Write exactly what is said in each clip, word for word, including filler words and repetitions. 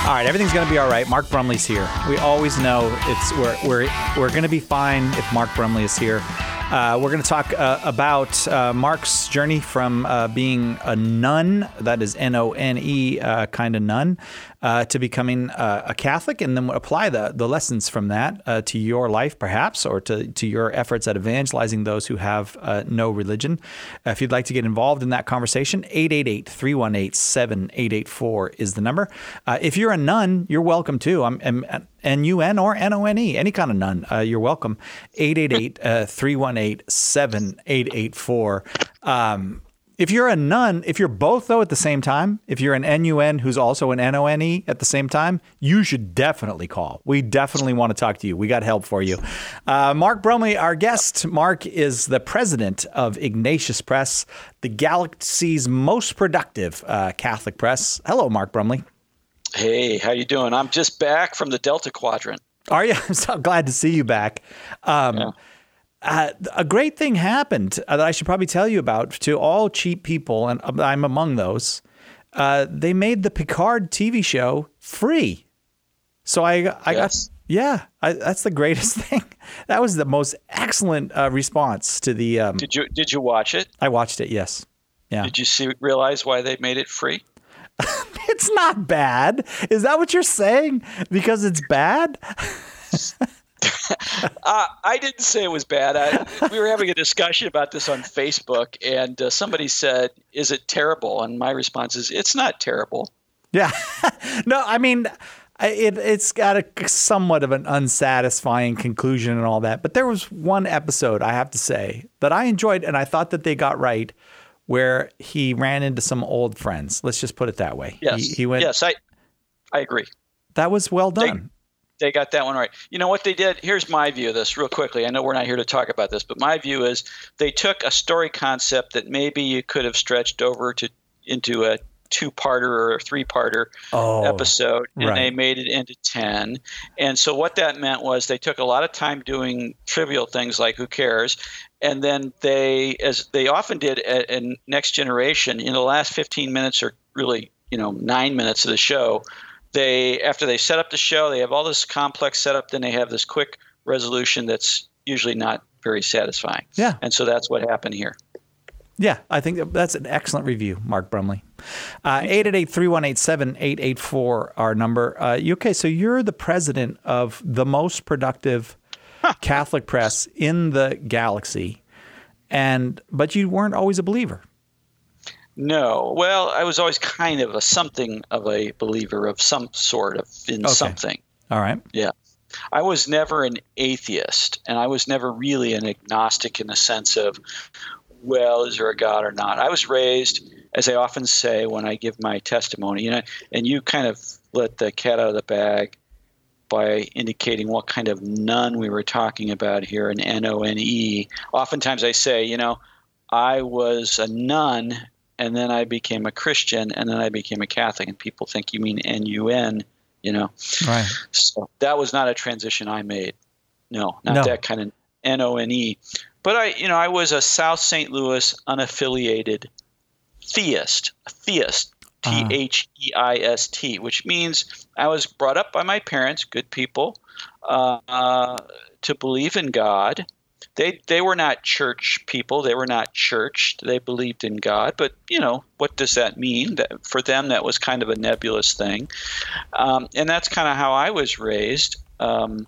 All right, everything's going to be all right. Mark Brumley's here. We always know it's we're we're we're going to be fine if Mark Brumley is here. Uh, we're going to talk uh, about uh, Mark's journey from uh, being a nun, that is N O N E uh, kind of nun, uh, to becoming uh, a Catholic, and then apply the, the lessons from that uh, to your life, perhaps, or to, to your efforts at evangelizing those who have uh, no religion. Uh, if you'd like to get involved in that conversation, eight eight eight, three one eight, seven eight eight four is the number. Uh, if you're a nun, you're welcome too. I'm, I'm N U N or N O N E, any kind of nun, uh, you're welcome. eight eight eight, three one eight, seven eight eight four. Um, if you're a nun, if you're both, though, at the same time, if you're an N U N who's also an N O N E at the same time, you should definitely call. We definitely want to talk to you. We got help for you. Uh, Mark Brumley, our guest. Mark is the president of Ignatius Press, the galaxy's most productive uh, Catholic press. Hello, Mark Brumley. Hey, how you doing? I'm just back from the Delta Quadrant. Are you? I'm so glad to see you back. Um, yeah. uh, a great thing happened uh, that I should probably tell you about to all cheap people, and I'm among those. Uh, they made the Picard T V show free. So I, I yes. got, yeah, I, that's the greatest thing. That was the most excellent uh, response to the. Um, did you Did you watch it? I watched it. Yes. Yeah. Did you see realize why they made it free? It's not bad. Is that what you're saying? Because it's bad? uh, I didn't say it was bad. I, we were having a discussion about this on Facebook, and uh, somebody said, "Is it terrible?" And my response is, "It's not terrible." Yeah. No, I mean, it, it's got a somewhat of an unsatisfying conclusion and all that. But there was one episode, I have to say, that I enjoyed, and I thought that they got right, where he ran into some old friends. Let's just put it that way. Yes, he, he went, yes, I, I agree. That was well done. They, they got that one right. You know what they did? Here's my view of this real quickly. I know we're not here to talk about this, but my view is they took a story concept that maybe you could have stretched over to into a two-parter or a three-parter oh, episode, and right. they made it into ten. And so what that meant was they took a lot of time doing trivial things like who cares, and then they, as they often did at, in Next Generation, in the last fifteen minutes or really, you know, nine minutes of the show, they after they set up the show, they have all this complex setup, then they have this quick resolution that's usually not very satisfying. Yeah. And so that's what happened here. Yeah, I think that's an excellent review, Mark Brumley. Uh, eight eight eight, three one eight, seven eight eight four, our number. Uh, you, okay, so you're the president of the most productive Catholic press in the galaxy, and but you weren't always a believer. No. Well, I was always kind of a something of a believer of some sort of in okay. something. All right. Yeah. I was never an atheist, and I was never really an agnostic in the sense of, well, is there a God or not? I was raised, as I often say when I give my testimony, you know, and you kind of let the cat out of the bag by indicating what kind of nun we were talking about here, an N O N E. Oftentimes I say, you know, I was a nun, and then I became a Christian, and then I became a Catholic, and people think you mean N U N, you know. Right. So that was not a transition I made. No, not no. that kind of N O N E. But I, you know, I was a South Saint Louis unaffiliated theist, a theist, T H E I S T, which means I was brought up by my parents, good people, uh, uh, to believe in God. They they were not church people. They were not churched. They believed in God. But, you know, what does that mean? That, for them, that was kind of a nebulous thing. Um, and that's kind of how I was raised. Um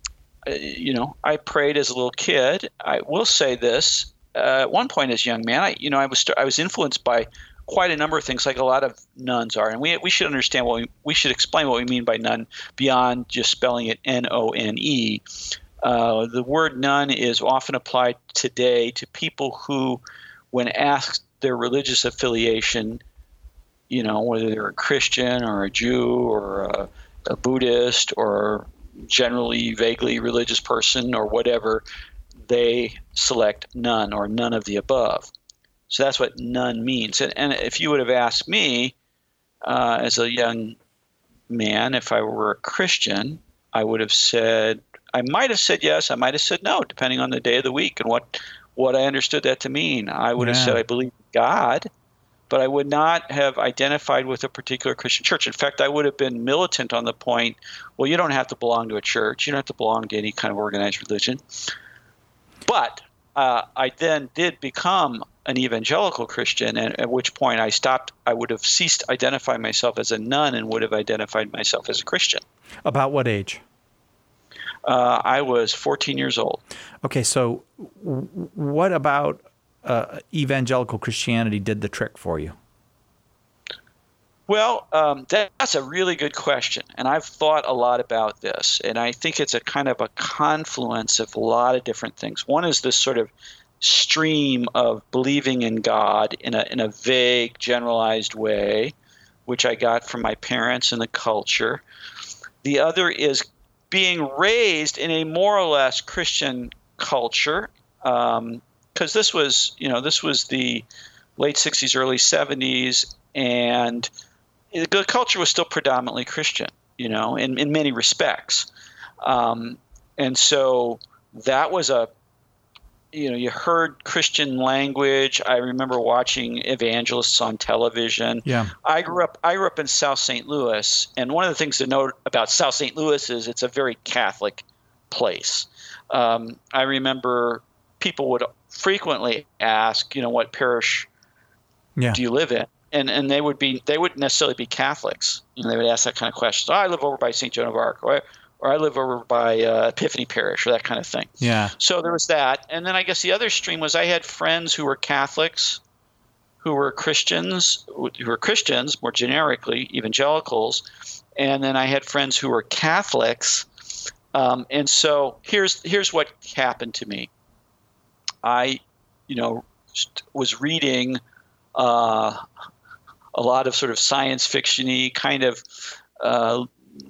You know, I prayed as a little kid. I will say this: uh, at one point, as a young man, I, you know, I was I was influenced by quite a number of things, like a lot of nuns are, and we we should understand what we we should explain what we mean by nun beyond just spelling it N O N E. Uh, the word nun is often applied today to people who, when asked their religious affiliation, you know, whether they're a Christian or a Jew or a, a Buddhist or generally vaguely religious person or whatever, they select none or none of the above. So that's what none means. And, and if you would have asked me uh, as a young man, if I were a Christian, I would have said, I might have said yes, I might have said no, depending on the day of the week and what, what I understood that to mean. I would yeah. have said I believe in God, but I would not have identified with a particular Christian church. In fact, I would have been militant on the point, well, you don't have to belong to a church. You don't have to belong to any kind of organized religion. But uh, I then did become an evangelical Christian, and at which point I stopped. I would have ceased identifying myself as a nun and would have identified myself as a Christian. About what age? Uh, I was fourteen years old. Okay, so w- what about uh, evangelical Christianity did the trick for you? Well, um, that, that's a really good question, and I've thought a lot about this, and I think it's a kind of a confluence of a lot of different things. One is this sort of stream of believing in God in a in a vague, generalized way, which I got from my parents and the culture. The other is being raised in a more or less Christian culture, because um, this was, you know, this was the late sixties, early seventies, and the culture was still predominantly Christian, you know, in, in many respects. Um, and so that was a, you know, you heard Christian language. I remember watching evangelists on television. Yeah. I grew up I grew up in South Saint Louis, and one of the things to note about South Saint Louis is it's a very Catholic place. Um, I remember people would frequently ask, you know, what parish yeah. do you live in? And and they would be they wouldn't necessarily be Catholics. And they would ask that kind of question. Oh, I live over by Saint Joan of Arc, or or I live over by uh, Epiphany Parish, or that kind of thing. Yeah. So there was that. And then I guess the other stream was I had friends who were Catholics, who were Christians, who were Christians, more generically, evangelicals. And then I had friends who were Catholics. Um, and so here's here's what happened to me. I, you know, was reading uh, a lot of sort of science fiction-y kind of uh,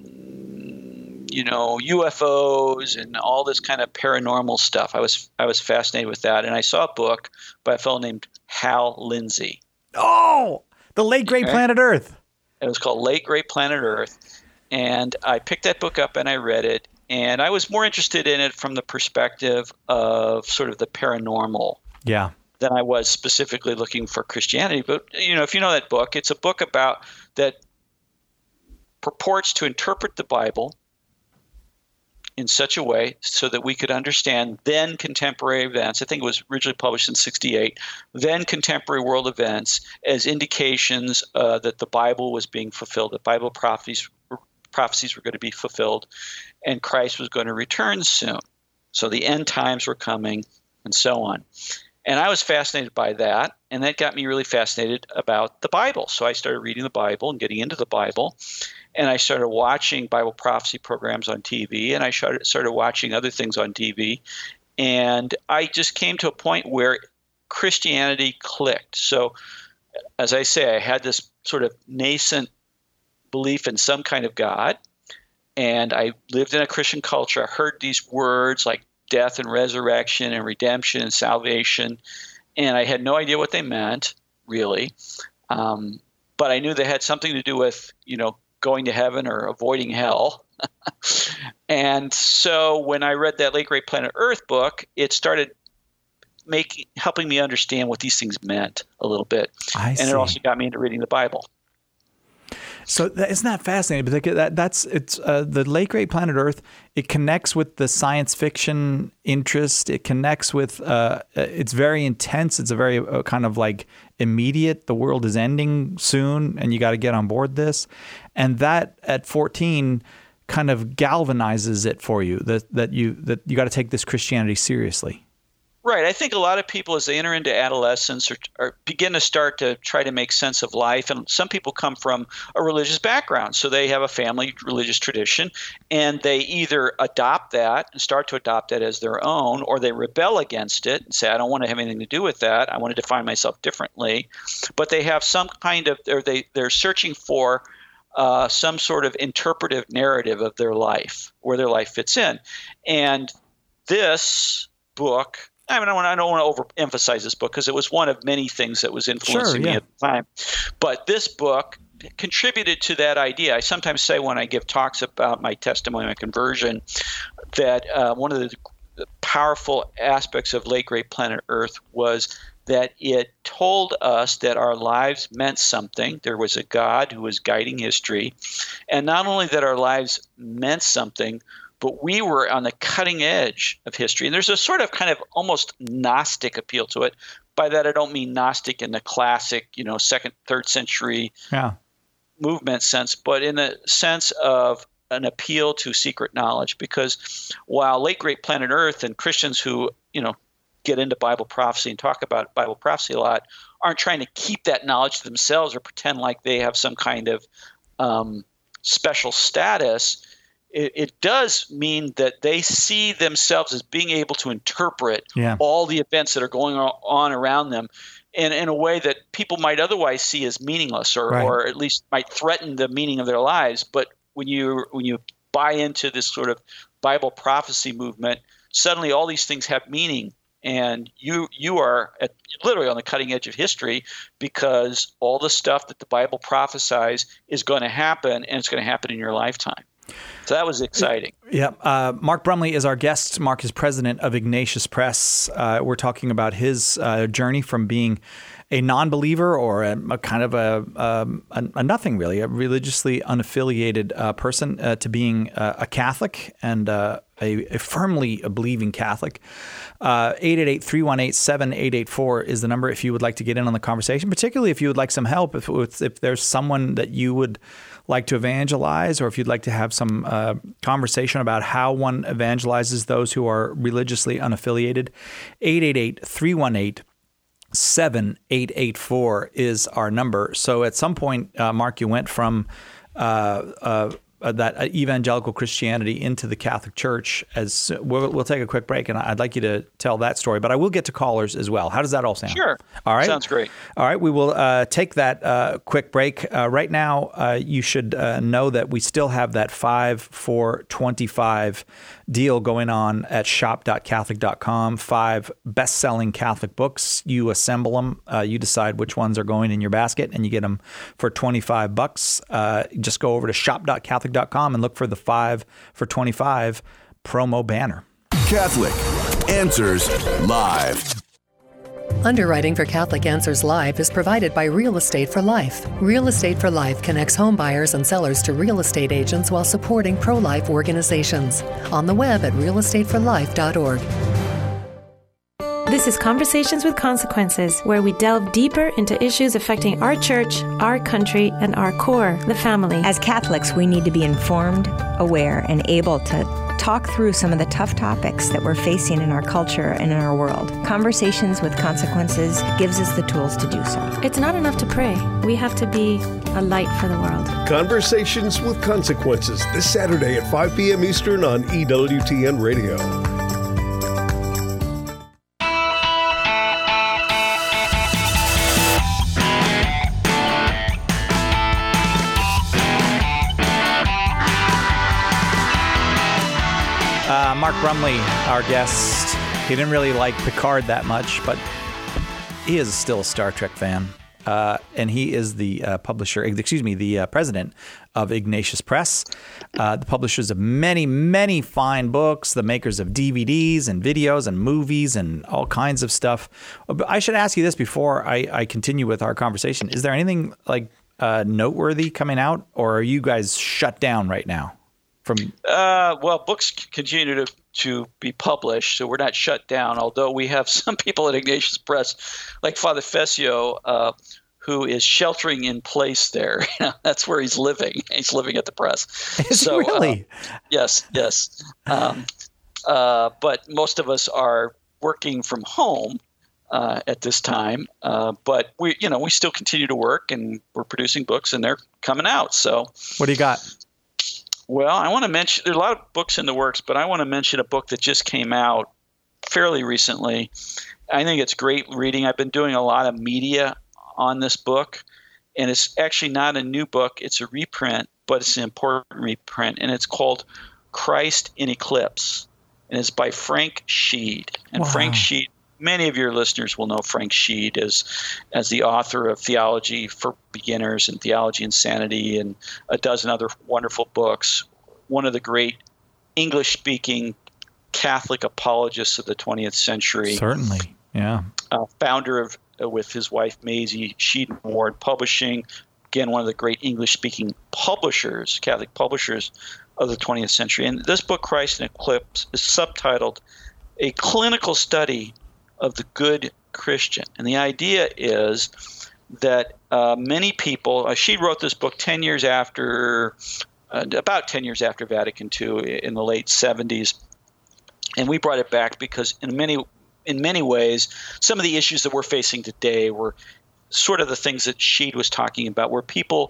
you know, U F Os and all this kind of paranormal stuff. I was I was fascinated with that, and I saw a book by a fellow named Hal Lindsey. Oh, the late great okay. Planet Earth. It was called Late Great Planet Earth, and I picked that book up and I read it, and I was more interested in it from the perspective of sort of the paranormal. Yeah. Than I was specifically looking for Christianity. But you know, if you know that book, it's a book about that purports to interpret the Bible in such a way so that we could understand then contemporary events. I think it was originally published in sixty-eight. Then contemporary world events as indications uh, that the Bible was being fulfilled, that Bible prophecies prophecies were going to be fulfilled, and Christ was going to return soon. So the end times were coming, and so on. And I was fascinated by that, and that got me really fascinated about the Bible. So I started reading the Bible and getting into the Bible, and I started watching Bible prophecy programs on T V, and I started, started watching other things on T V, and I just came to a point where Christianity clicked. So as I say, I had this sort of nascent belief in some kind of God, and I lived in a Christian culture. I heard these words like death and resurrection and redemption and salvation, and I had no idea what they meant, really. Um, but I knew they had something to do with, you know, going to heaven or avoiding hell. And so when I read that Late Great Planet Earth book, it started making helping me understand what these things meant a little bit. I and see. It also got me into reading the Bible. So that, isn't that fascinating? But that, that's it's uh, the Late Great Planet Earth. It connects with the science fiction interest. It connects with. Uh, it's very intense. It's a very uh, kind of like immediate. The world is ending soon, and you got to get on board this. And that at fourteen kind of galvanizes it for you. That that you that you got to take this Christianity seriously. Right. I think a lot of people, as they enter into adolescence, or, or begin to start to try to make sense of life, and some people come from a religious background, so they have a family religious tradition, and they either adopt that and start to adopt that as their own, or they rebel against it and say, I don't want to have anything to do with that. I want to define myself differently. But they have some kind of, or they, they're searching for uh, some sort of interpretive narrative of their life, where their life fits in. And this book, I mean, I don't, I don't want to overemphasize this book because it was one of many things that was influencing Sure, yeah. me at the time. But this book contributed to that idea. I sometimes say when I give talks about my testimony, my conversion, that uh, one of the powerful aspects of Late Great Planet Earth was that it told us that our lives meant something. There was a God who was guiding history. And not only that our lives meant something, but we were on the cutting edge of history. And there's a sort of kind of almost Gnostic appeal to it. By that, I don't mean Gnostic in the classic, you know, second, third century yeah. movement sense, but in the sense of an appeal to secret knowledge. Because while late great planet Earth and Christians who, you know, get into Bible prophecy and talk about Bible prophecy a lot aren't trying to keep that knowledge to themselves or pretend like they have some kind of um, special status, it, it does mean that they see themselves as being able to interpret yeah. all the events that are going on around them in, in a way that people might otherwise see as meaningless or, right. or at least might threaten the meaning of their lives. But when you when you buy into this sort of Bible prophecy movement, suddenly all these things have meaning. And you you are at, literally on the cutting edge of history because all the stuff that the Bible prophesies is going to happen, and it's going to happen in your lifetime. So that was exciting. Yeah. Uh, Mark Brumley is our guest. Mark is president of Ignatius Press. Uh, we're talking about his uh, journey from being a non-believer or a, a kind of a, um, a, a nothing really, a religiously unaffiliated uh, person uh, to being uh, a Catholic and uh, a, a firmly believing Catholic. Uh, eight eight eight, three one eight, seven eight eight four is the number if you would like to get in on the conversation, particularly if you would like some help, if, if there's someone that you would like to evangelize, or if you'd like to have some uh, conversation about how one evangelizes those who are religiously unaffiliated. eight eight eight, three one eight, seven eight eight four is our number. So at some point, uh, Mark, you went from uh, uh, that evangelical Christianity into the Catholic Church. As we'll, we'll take a quick break, and I'd like you to tell that story, but I will get to callers as well. How does that all sound? Sure. All right. Sounds great. All right. We will uh, take that uh, quick break. Uh, right now, uh, you should uh, know that we still have that five for twenty-five deal going on at shop dot catholic dot com. Five best-selling Catholic books. You assemble them. Uh, you decide which ones are going in your basket, and you get them for twenty-five bucks. Uh, just go over to shop dot catholic dot com and look for the five for twenty-five promo banner. Catholic Answers Live. Underwriting for Catholic Answers Live is provided by Real Estate for Life. Real Estate for Life connects home buyers and sellers to real estate agents while supporting pro-life organizations. On the web at real estate for life dot org. This is Conversations with Consequences, where we delve deeper into issues affecting our church, our country, and our core, the family. As Catholics, we need to be informed, aware, and able to talk through some of the tough topics that we're facing in our culture and in our world. Conversations with Consequences gives us the tools to do so. It's not enough to pray. We have to be a light for the world. Conversations with Consequences, this Saturday at five p.m. Eastern on E W T N Radio. Uh, Mark Brumley, our guest. He didn't really like Picard that much, but he is still a Star Trek fan. Uh, and he is the uh, publisher, excuse me, the uh, president of Ignatius Press, uh, the publishers of many, many fine books, the makers of D V Ds and videos and movies and all kinds of stuff. But I should ask you this before I, I continue with our conversation. Is there anything like uh, noteworthy coming out, or are you guys shut down right now? From uh, well, books continue to, to be published, so we're not shut down, although we have some people at Ignatius Press, like Father Fessio, uh, who is sheltering in place there. That's where he's living. He's living at the press. Is so, he really? Uh, yes, yes. Um, uh, but most of us are working from home uh, at this time. Uh, but we, you know, we still continue to work, and we're producing books, and they're coming out. So, what do you got? Well, I want to mention, there are a lot of books in the works, but I want to mention a book that just came out fairly recently. I think it's great reading. I've been doing a lot of media on this book, and it's actually not a new book. It's a reprint, but it's an important reprint, and it's called Christ in Eclipse, and it's by Frank Sheed. And wow. Frank Sheed, many of your listeners will know Frank Sheed as, as the author of Theology for Beginners and Theology Insanity and a dozen other wonderful books. One of the great English-speaking Catholic apologists of the twentieth century. Certainly, yeah. Uh, founder of uh, with his wife Maisie Sheed and Ward Publishing. Again, one of the great English-speaking publishers, Catholic publishers of the twentieth century. And this book, Christ in Eclipse, is subtitled A Clinical Study of the Good Christian. And the idea is that uh, many people, uh, she wrote this book ten years after, uh, about ten years after Vatican Two in the late seventies. And we brought it back because in many, in many ways, some of the issues that we're facing today were sort of the things that Sheed was talking about, where people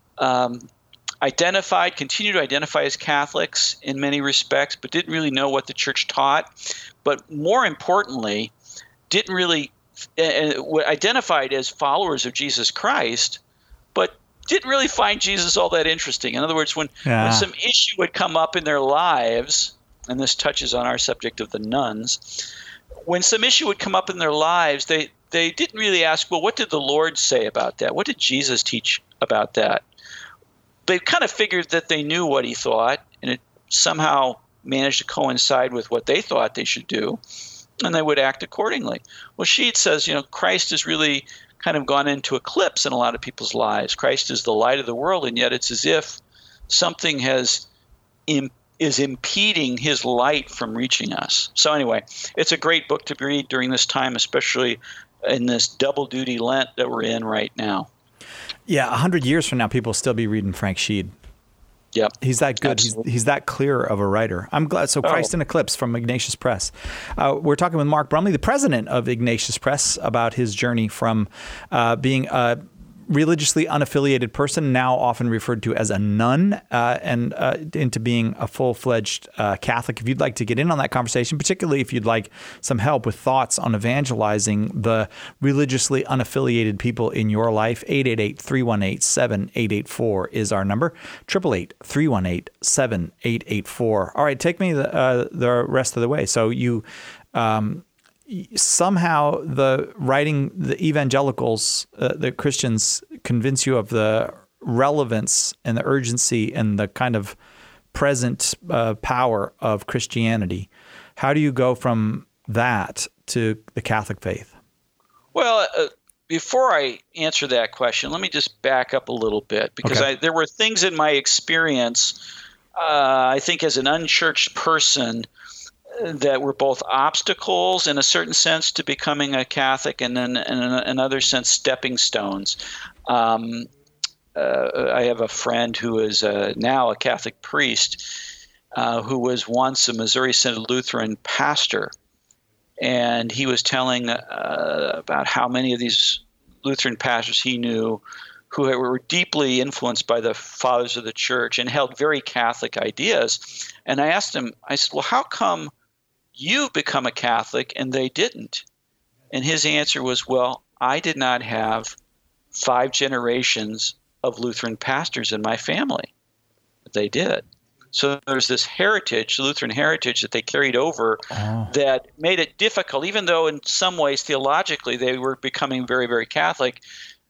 um, identified, continue to identify as Catholics in many respects, but didn't really know what the church taught. But more importantly, didn't really uh, identified as followers of Jesus Christ, but didn't really find Jesus all that interesting. In other words, when, yeah. when some issue would come up in their lives, and this touches on our subject of the nuns, when some issue would come up in their lives, they They didn't really ask, well, what did the Lord say about that? What did Jesus teach about that? They kind of figured that they knew what he thought, and it somehow managed to coincide with what they thought they should do, and they would act accordingly. Well, Sheed says, you know, Christ has really kind of gone into eclipse in a lot of people's lives. Christ is the light of the world, and yet it's as if something has im- is impeding his light from reaching us. So anyway, it's a great book to read during this time, especially in this double duty Lent that we're in right now. Yeah, a hundred years from now, people will still be reading Frank Sheed. Yep. He's that good. He's, he's that clear of a writer. I'm glad. So Christ oh. in Eclipse from Ignatius Press. Uh, we're talking with Mark Brumley, the president of Ignatius Press, about his journey from uh, being a religiously unaffiliated person, now often referred to as a nun, uh, and uh, into being a full-fledged uh, Catholic. If you'd like to get in on that conversation, particularly if you'd like some help with thoughts on evangelizing the religiously unaffiliated people in your life, eight eight eight, three one eight, seven eight eight four is our number, eight eight eight, three one eight, seven eight eight four. All right, take me the, uh, the rest of the way. So you... Um, somehow the writing, the evangelicals, uh, the Christians convince you of the relevance and the urgency and the kind of present uh, power of Christianity. How do you go from that to the Catholic faith? Well, uh, before I answer that question, let me just back up a little bit, because okay. I, there were things in my experience, uh, I think as an unchurched person, that were both obstacles in a certain sense to becoming a Catholic, and then in another sense stepping stones. Um, uh, I have a friend who is uh, now a Catholic priest uh, who was once a Missouri Synod Lutheran pastor, and he was telling uh, about how many of these Lutheran pastors he knew who were deeply influenced by the fathers of the church and held very Catholic ideas. And I asked him, I said, well, how come you've become a Catholic and they didn't? And his answer was, well, I did not have five generations of Lutheran pastors in my family. They did. So there's this heritage, Lutheran heritage, that they carried over oh. that made it difficult, even though in some ways theologically they were becoming very, very Catholic.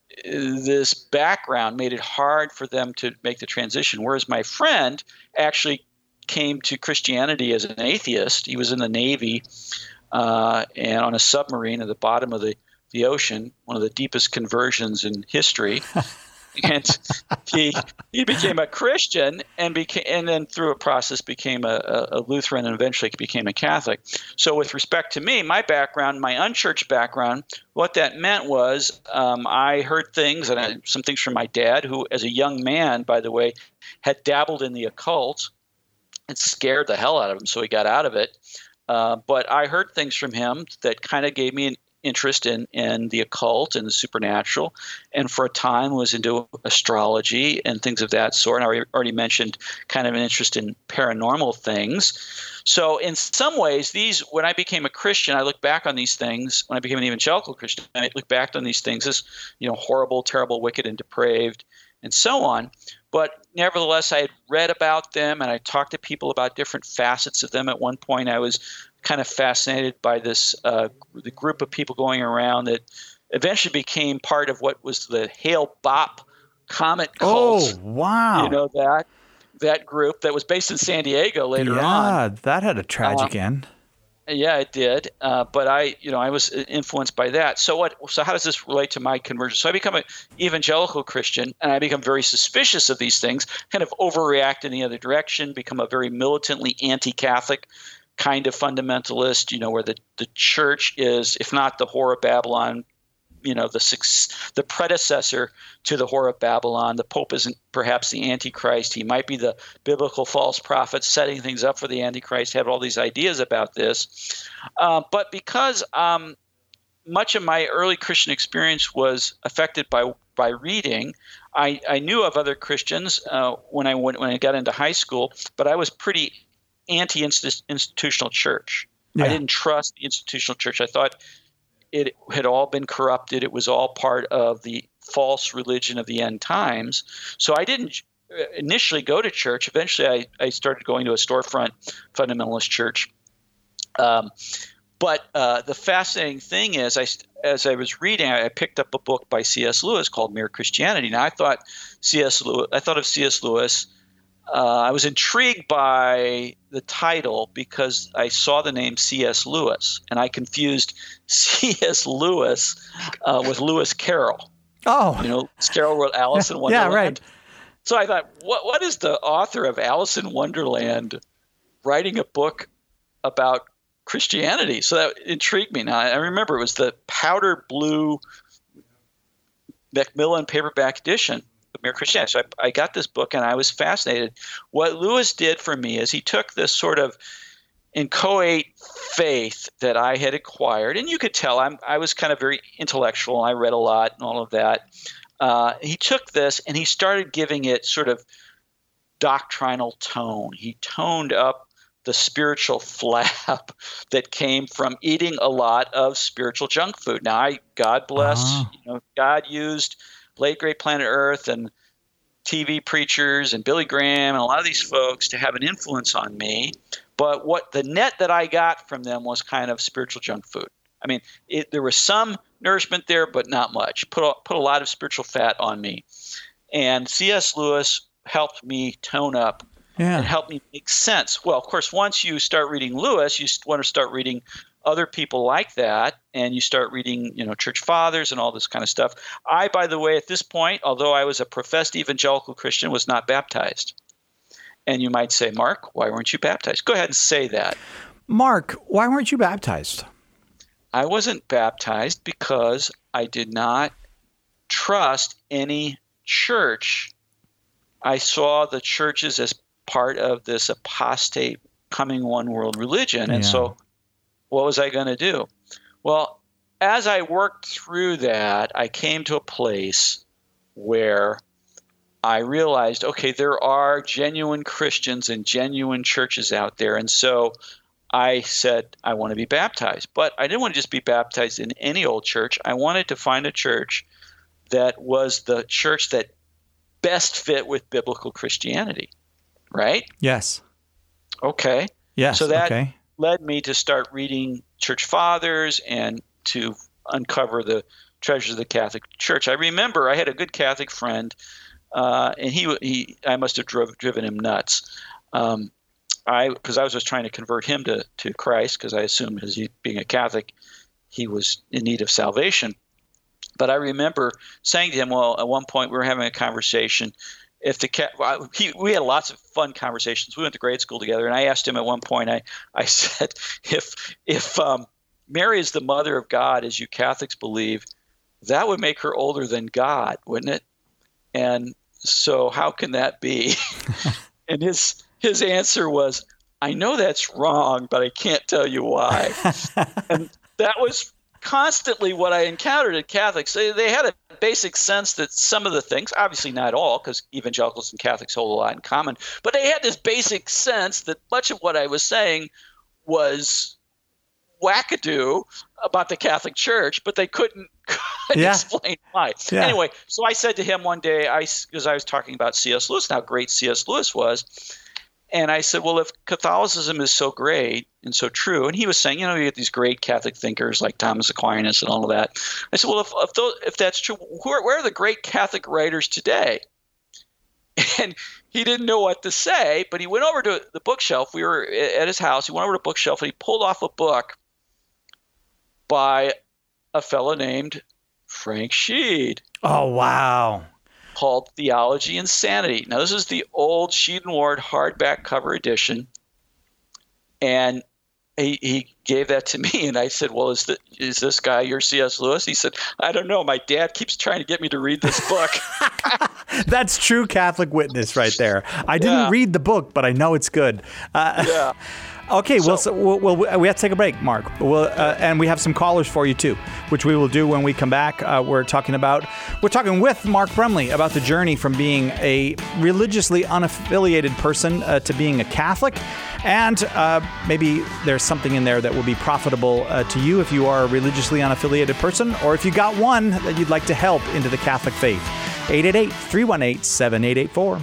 This background made it hard for them to make the transition. Whereas my friend actually came to Christianity as an atheist. He was in the Navy uh, and on a submarine at the bottom of the, the ocean, one of the deepest conversions in history. And he he became a Christian and became, and then through a process became a, a Lutheran and eventually became a Catholic. So with respect to me, my background, my unchurched background, what that meant was um, I heard things, and I, some things from my dad, who as a young man, by the way, had dabbled in the occult. It scared the hell out of him, so he got out of it. Uh, but I heard things from him that kind of gave me an interest in, in the occult and the supernatural, and for a time was into astrology and things of that sort. And I already mentioned kind of an interest in paranormal things. So in some ways, these, when I became a Christian, I look back on these things, when I became an evangelical Christian, I look back on these things as, you know, horrible, terrible, wicked, and depraved, and so on. But nevertheless, I had read about them and I talked to people about different facets of them. At one point, I was kind of fascinated by this uh, the group of people going around that eventually became part of what was the Hale-Bopp comet cult. Oh, wow. You know, that that group that was based in San Diego later yeah, on. Yeah, that had a tragic uh, end. Yeah, it did. Uh, but I, you know, I was influenced by that. So what? So how does this relate to my conversion? So I become an evangelical Christian, and I become very suspicious of these things, kind of overreact in the other direction, become a very militantly anti-Catholic kind of fundamentalist, you know, where the, the church is, if not the Whore of Babylon, you know, the six, the predecessor to the Whore of Babylon. The Pope isn't perhaps the Antichrist. He might be the biblical false prophet setting things up for the Antichrist, have all these ideas about this. Uh, but because um, much of my early Christian experience was affected by by reading, I, I knew of other Christians uh, when I went, when I got into high school, but I was pretty anti-institutional church. Yeah. I didn't trust the institutional church. I thought it had all been corrupted. It was all part of the false religion of the end times. So I didn't initially go to church. Eventually, I, I started going to a storefront fundamentalist church. Um, but uh, the fascinating thing is, I, as I was reading, I picked up a book by C S Lewis called Mere Christianity. Now, I thought C S Lewis, I thought of C S Lewis. Uh, I was intrigued by the title because I saw the name C S Lewis, and I confused C S Lewis uh, with Lewis Carroll. Oh, you know, Carroll wrote Alice in Wonderland. Yeah, right. So I thought, what what is the author of Alice in Wonderland writing a book about Christianity? So that intrigued me. Now I remember it was the powder blue Macmillan paperback edition. Mere Christianity. So I, I got this book and I was fascinated. What Lewis did for me is he took this sort of inchoate faith that I had acquired, and you could tell I'm, I was kind of very intellectual. I read a lot and all of that. Uh, he took this and he started giving it sort of doctrinal tone. He toned up the spiritual flap that came from eating a lot of spiritual junk food. Now, I, God bless, uh-huh. you know, God used late great Planet Earth and T V preachers and Billy Graham and a lot of these folks to have an influence on me. But what the net that I got from them was kind of spiritual junk food. I mean, it, there was some nourishment there, but not much. Put a, put a lot of spiritual fat on me. And C S Lewis helped me tone up yeah. and helped me make sense. Well, of course, once you start reading Lewis, you want to start reading other people like that, and you start reading, you know, church fathers and all this kind of stuff. I, by the way, at this point, although I was a professed evangelical Christian, was not baptized. And you might say, Mark, why weren't you baptized? Go ahead and say that. Mark, why weren't you baptized? I wasn't baptized because I did not trust any church. I saw the churches as part of this apostate coming one world religion. And yeah. so what was I going to do? Well, as I worked through that, I came to a place where I realized, okay, there are genuine Christians and genuine churches out there. And so I said, I want to be baptized. But I didn't want to just be baptized in any old church. I wanted to find a church that was the church that best fit with biblical Christianity, right? Yes. Okay. Yes. So that okay. led me to start reading church fathers and to uncover the treasures of the Catholic Church. I remember I had a good Catholic friend, uh, and he he I must have drove, driven him nuts. Um, I because I was just trying to convert him to to Christ because I assumed as he being a Catholic, he was in need of salvation. But I remember saying to him, well, at one point we were having a conversation. If the cat, he, we had lots of fun conversations. We went to grade school together, and I asked him at one point. I, I said, if if um, Mary is the mother of God, as you Catholics believe, that would make her older than God, wouldn't it? And so, how can that be? And his his answer was, I know that's wrong, but I can't tell you why. And that was constantly what I encountered at Catholics. They, they had a basic sense that some of the things, obviously not all, because evangelicals and Catholics hold a lot in common, but they had this basic sense that much of what I was saying was wackadoo about the Catholic Church, but they couldn't, couldn't yeah. explain why. Yeah. Anyway, so I said to him one day, I because I was talking about C S Lewis and how great C S Lewis was, and I said, well, if Catholicism is so great and so true, and he was saying, you know, you get these great Catholic thinkers like Thomas Aquinas and all of that. I said, well, if if, those, if that's true, where, where are the great Catholic writers today? And he didn't know what to say, but he went over to the bookshelf. We were at his house. He went over to the bookshelf and he pulled off a book by a fellow named Frank Sheed. Oh, wow. Called Theology and Sanity. Now, this is the old Sheed and Ward hardback cover edition. And he, he gave that to me, and I said, well, is, the, is this guy your C S. Lewis? He said, I don't know. My dad keeps trying to get me to read this book. That's true Catholic witness right there. I didn't Yeah. read the book, but I know it's good. Uh, Yeah. Okay, So- well, so, well, well, we have to take a break, Mark. We'll, uh, and we have some callers for you too, which we will do when we come back. Uh, we're talking about, we're talking with Mark Brumley about the journey from being a religiously unaffiliated person uh, to being a Catholic, and uh, maybe there's something in there that will be profitable uh, to you if you are a religiously unaffiliated person, or if you got one that you'd like to help into the Catholic faith. eight eight eight, three one eight, seven eight eight four.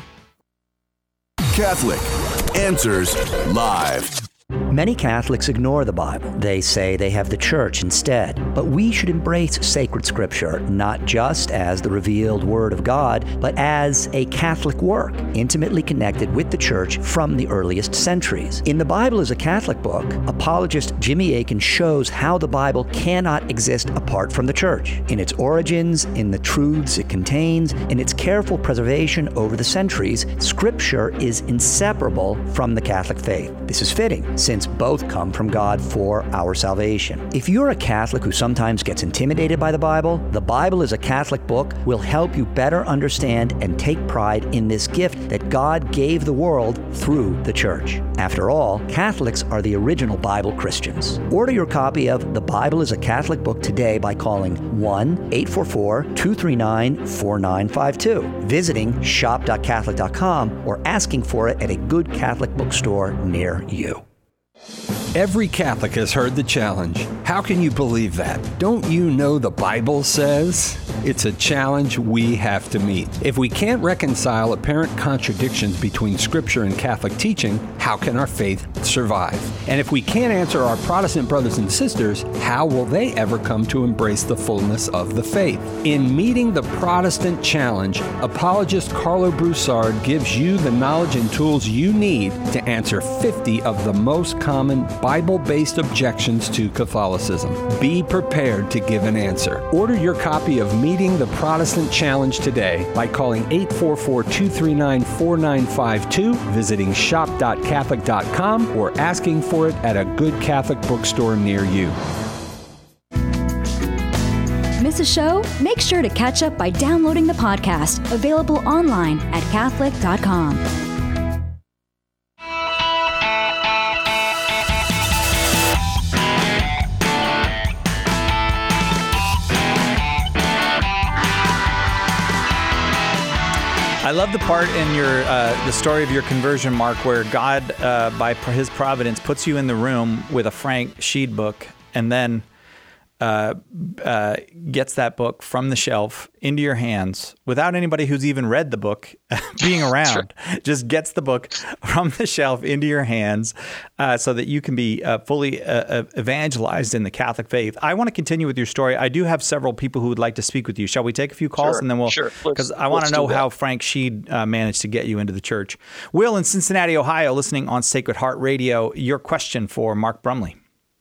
Catholic Answers Live. Many Catholics ignore the Bible. They say they have the church instead. But we should embrace sacred scripture, not just as the revealed Word of God, but as a Catholic work, intimately connected with the church from the earliest centuries. In The Bible is a Catholic Book, apologist Jimmy Akin shows how the Bible cannot exist apart from the church, in its origins, in the truths it contains, in its careful preservation over the centuries. Scripture is inseparable from the Catholic faith. This is fitting, since both come from God for our salvation. If you're a Catholic who sometimes gets intimidated by the Bible, The Bible is a Catholic Book will help you better understand and take pride in this gift that God gave the world through the church. After all, Catholics are the original Bible Christians. Order your copy of The Bible is a Catholic Book today by calling one eight four four, two three nine, four nine five two, visiting shop dot catholic dot com, or asking for it at a good Catholic bookstore near you. Every Catholic has heard the challenge. How can you believe that? Don't you know the Bible says? It's a challenge we have to meet. If we can't reconcile apparent contradictions between Scripture and Catholic teaching, how can our faith survive? And if we can't answer our Protestant brothers and sisters, how will they ever come to embrace the fullness of the faith? In Meeting the Protestant Challenge, apologist Carlo Broussard gives you the knowledge and tools you need to answer fifty of the most common Bible-based objections to Catholicism. Be prepared to give an answer. Order your copy of Meeting the Protestant Challenge today by calling eight four four, two three nine, four nine five two, visiting shop dot catholic dot com, or asking for it at a good Catholic bookstore near you. Miss a show? Make sure to catch up by downloading the podcast, available online at catholic dot com. I love the part in your uh, the story of your conversion, Mark, where God, uh, by His providence, puts you in the room with a Frank Sheed book, and then uh, uh, gets that book from the shelf into your hands without anybody who's even read the book being around. Sure. Just gets the book from the shelf into your hands uh, so that you can be uh, fully uh, evangelized in the Catholic faith. I want to continue with your story. I do have several people who would like to speak with you. Shall we take a few calls? Sure, and then we'll, sure. Because I want to know how Frank Sheed uh, managed to get you into the church. Will in Cincinnati, Ohio, listening on Sacred Heart Radio. Your question for Mark Brumley.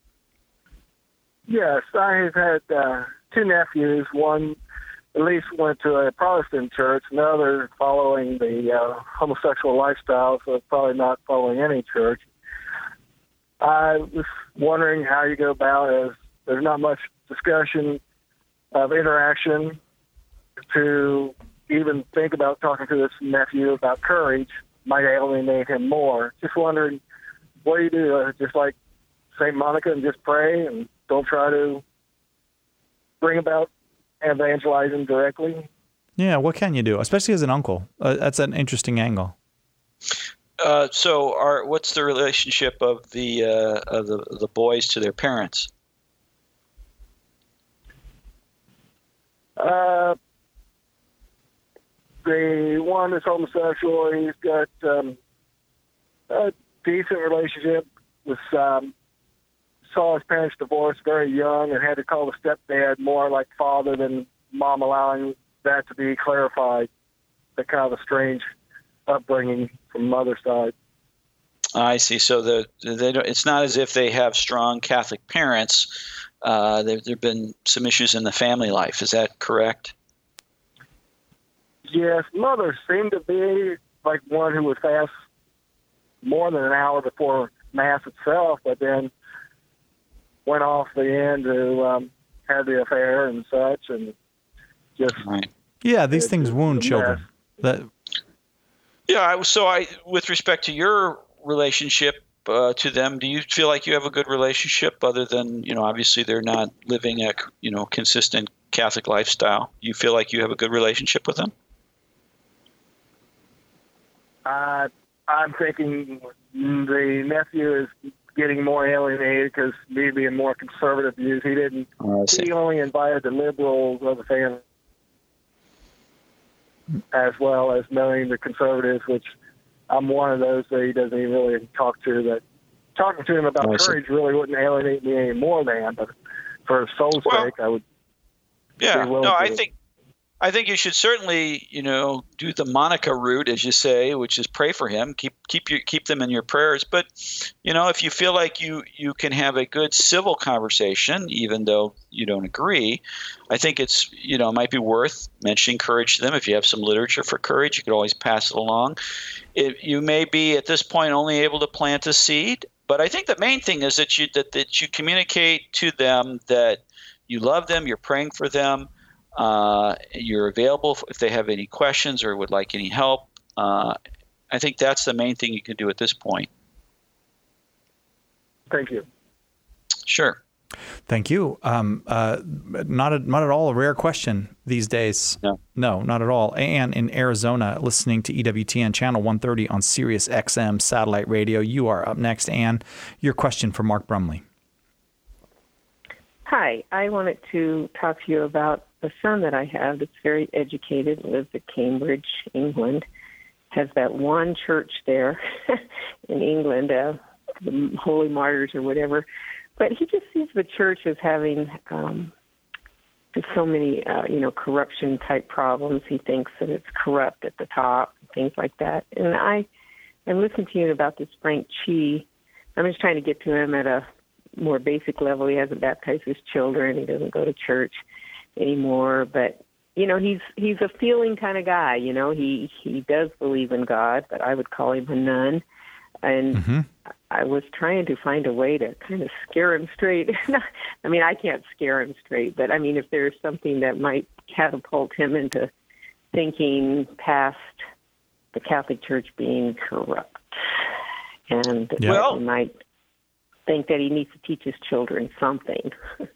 Yes, I have had uh, two nephews. One at least went to a Protestant church, another following the uh, homosexual lifestyle, so probably not following any church. I was wondering how you go about it, as there's not much discussion of interaction to even think about talking to this nephew about courage might alienate him more. Just wondering, what do you do? Uh, just like Saint Monica and just pray and don't try to bring about evangelizing directly? Yeah, what can you do, especially as an uncle? Uh, that's an interesting angle. Uh, so, our, what's the relationship of the uh, of the the boys to their parents? Uh, the one is homosexual. He's got um, a decent relationship with. Um, saw his parents divorced very young and had to call the stepdad more like father than mom, allowing that to be clarified. That kind of a strange upbringing from mother's side. I see. So the they don't, it's not as if they have strong Catholic parents. Uh, there have been some issues in the family life. Is that correct? Yes, mother seemed to be like one who would fast more than an hour before Mass itself, but then went off the end to um, have the affair and such, and just right. Yeah, these things wound children. That. Yeah. I, so, I, with respect to your relationship uh, to them, do you feel like you have a good relationship, other than, you know, obviously they're not living a, you know, consistent Catholic lifestyle? You feel like you have a good relationship with them? Uh, I'm thinking the nephew is getting more alienated because me being more conservative views. He didn't. Oh, he only invited the liberals of the family, as well as knowing the conservatives, which I'm one of those that he doesn't even really talk to. That talking to him about oh, courage really wouldn't alienate me any more than, but for soul's well, sake, I would. Yeah. Be willing no, I to. think. I think you should certainly, you know, do the Monica route, as you say, which is pray for him, keep keep your keep them in your prayers. But, you know, if you feel like you you can have a good civil conversation, even though you don't agree, I think it's, you know, it might be worth mentioning courage to them. If you have some literature for courage, you could always pass it along. It, you may be at this point only able to plant a seed, but I think the main thing is that you that, that you communicate to them that you love them, you're praying for them. Uh, you're available if they have any questions or would like any help. Uh, I think that's the main thing you can do at this point. Thank you. Sure. Thank you. Um, uh, not a, not at all a rare question these days. No. No, not at all. And in Arizona, listening to E W T N Channel one thirty on Sirius X M satellite radio. You are up next, Ann. Your question for Mark Brumley. Hi. I wanted to talk to you about a son that I have that's very educated, lives at Cambridge, England, has that one church there in England, uh, the Holy Martyrs or whatever. But he just sees the church as having um, just so many, uh, you know, corruption-type problems. He thinks that it's corrupt at the top, things like that. And I, I'm listening to you about this Frank Chi. I'm just trying to get to him at a more basic level. He hasn't baptized his children. He doesn't go to church anymore, but you know, he's he's a feeling kind of guy. You know, he he does believe in God, but I would call him a nun. And mm-hmm. I was trying to find a way to kind of scare him straight. I mean, I can't scare him straight, but I mean, if there's something that might catapult him into thinking past the Catholic Church being corrupt, and yeah. well, he might think that he needs to teach his children something.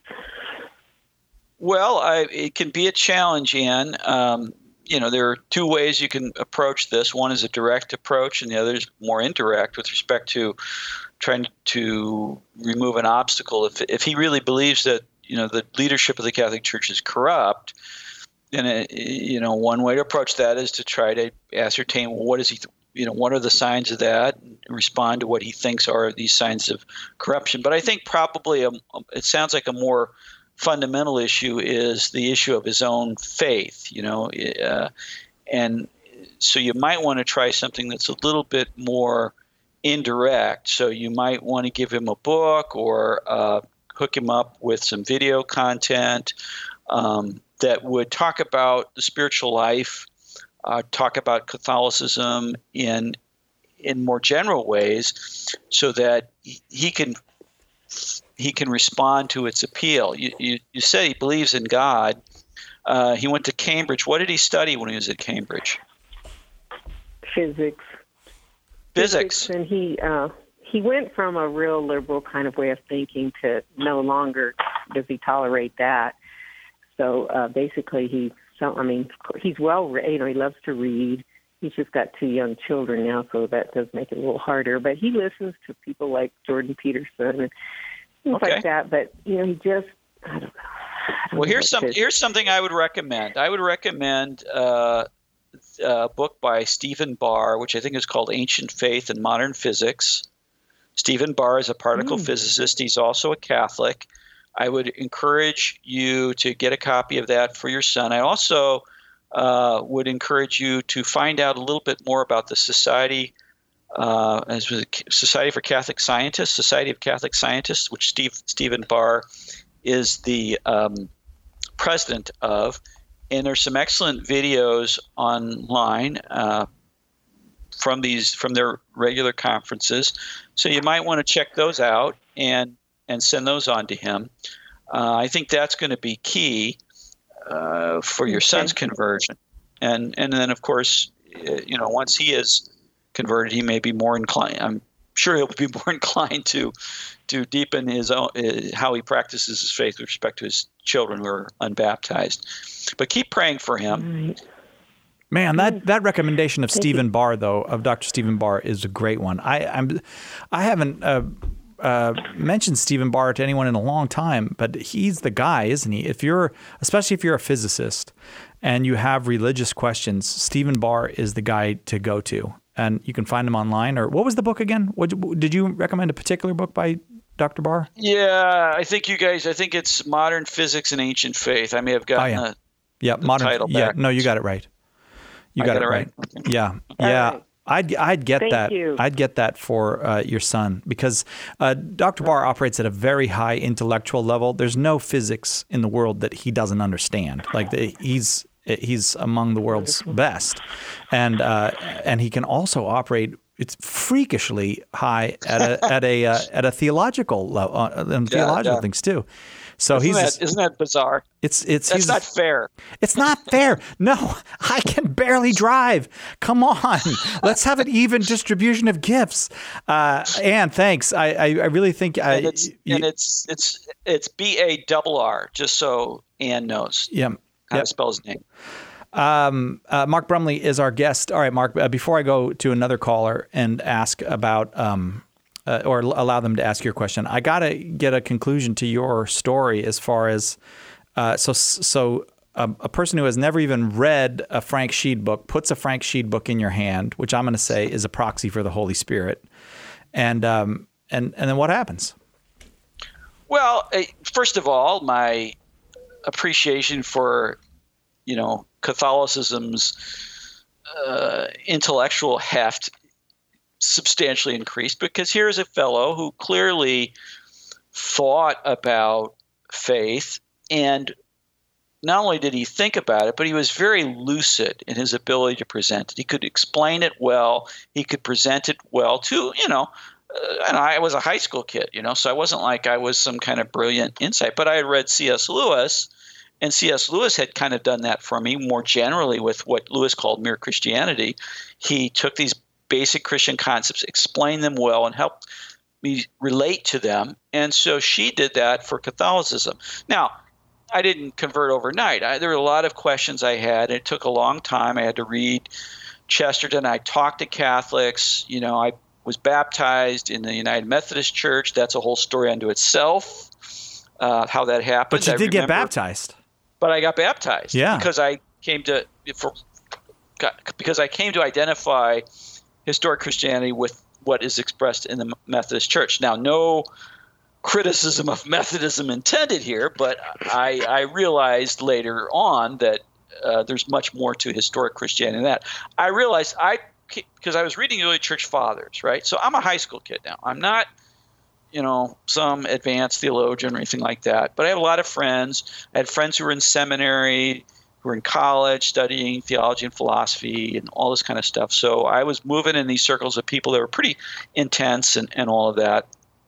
Well, I, it can be a challenge, Ann. Um, you know, there are two ways you can approach this. One is a direct approach, and the other is more indirect with respect to trying to remove an obstacle. If if he really believes that, you know, the leadership of the Catholic Church is corrupt, then it, you know, one way to approach that is to try to ascertain, well, what is he, th- you know, what are the signs of that, and respond to what he thinks are these signs of corruption. But I think probably a, it sounds like a more fundamental issue is the issue of his own faith, you know, uh, and so you might want to try something that's a little bit more indirect. So you might want to give him a book or uh, hook him up with some video content um, that would talk about the spiritual life, uh, talk about Catholicism in in more general ways, so that he can he can respond to its appeal. You, you, you say he believes in God. Uh, he went to Cambridge. What did he study when he was at Cambridge? Physics. Physics. Physics and he uh, he went from a real liberal kind of way of thinking to no longer does he tolerate that. So uh, basically, he. So I mean, he's well. You know, he loves to read. He's just got two young children now, so that does make it a little harder. But he listens to people like Jordan Peterson and things okay. like that. But you know, he just I don't know. I don't well, know here's some to... here's something I would recommend. I would recommend uh, a book by Stephen Barr, which I think is called Ancient Faith and Modern Physics. Stephen Barr is a particle mm. physicist. He's also a Catholic. I would encourage you to get a copy of that for your son. I also uh, would encourage you to find out a little bit more about the Society, uh, as was Society for Catholic Scientists, Society of Catholic Scientists, which Steve Stephen Barr is the um, president of. And there's some excellent videos online uh, from these from their regular conferences, so you might want to check those out and and send those on to him. Uh, I think that's going to be key uh, for your son's conversion, and and then of course, you know, once he is converted, he may be more inclined. I'm sure he'll be more inclined to to deepen his own uh, how he practices his faith with respect to his children who are unbaptized. But keep praying for him. Man, that, that recommendation of Stephen Barr, though, of Doctor Stephen Barr, is a great one. I I'm I haven't uh, uh, mentioned Stephen Barr to anyone in a long time, but he's the guy, isn't he? If you're, especially if you're a physicist and you have religious questions, Stephen Barr is the guy to go to, and you can find him online. Or what was the book again? What, did you recommend a particular book by Doctor Barr? Yeah, I think you guys. I think it's Modern Physics and Ancient Faith. I may have gotten oh, yeah. the, yeah, the modern, title yeah, back. No, you got it right. You got, got it right. right. Yeah, yeah. Right. I'd I'd get Thank that. you. I'd get that for uh, your son, because uh, Doctor Barr operates at a very high intellectual level. There's no physics in the world that he doesn't understand. Like the, he's he's among the world's best, and uh, and he can also operate. It's freakishly high at a at a uh, at a theological level, uh, and Yeah, theological yeah. things too. So isn't he's that, just, isn't that bizarre? It's it's That's he's, not fair. It's not fair. No, I can barely drive. Come on, let's have an even distribution of gifts. Uh, Ann, thanks. I I, I really think I, and it's you, and it's it's it's B A double R. Just so Ann knows. Yeah. How Yep. to spell his name. Um, uh, Mark Brumley is our guest. All right, Mark. Uh, before I go to another caller and ask about. Um, Uh, or allow them to ask your question, I got to get a conclusion to your story as far as, uh, so so a, a person who has never even read a Frank Sheed book puts a Frank Sheed book in your hand, which I'm going to say is a proxy for the Holy Spirit. And, um, and, and then what happens? Well, uh, first of all, my appreciation for, you know, Catholicism's uh, intellectual heft substantially increased, because here's a fellow who clearly thought about faith, and not only did he think about it, but he was very lucid in his ability to present it. He could explain it well. He could present it well to, you know, uh, and I was a high school kid, you know, so I wasn't like I was some kind of brilliant insight, but I had read C S Lewis, and C S Lewis had kind of done that for me more generally with what Lewis called mere Christianity. He took these basic Christian concepts, explained them well, and helped me relate to them. And so she did that for Catholicism. Now, I didn't convert overnight. I, there were a lot of questions I had. It took a long time. I had to read Chesterton. I talked to Catholics. You know, I was baptized in the United Methodist Church. That's a whole story unto itself, uh, how that happened. But you I did remember, get baptized. But I got baptized. Yeah. Because I came to for, because I came to identify historic Christianity with what is expressed in the Methodist Church. Now, no criticism of Methodism intended here, but I, I realized later on that uh, there's much more to historic Christianity than that. I realized I because I was reading early church fathers, right? So I'm a high school kid now. I'm not, you know, some advanced theologian or anything like that, but I have a lot of friends. I had friends who were in seminary, who were in college studying theology and philosophy and all this kind of stuff. So I was moving in these circles of people that were pretty intense and, and all of that.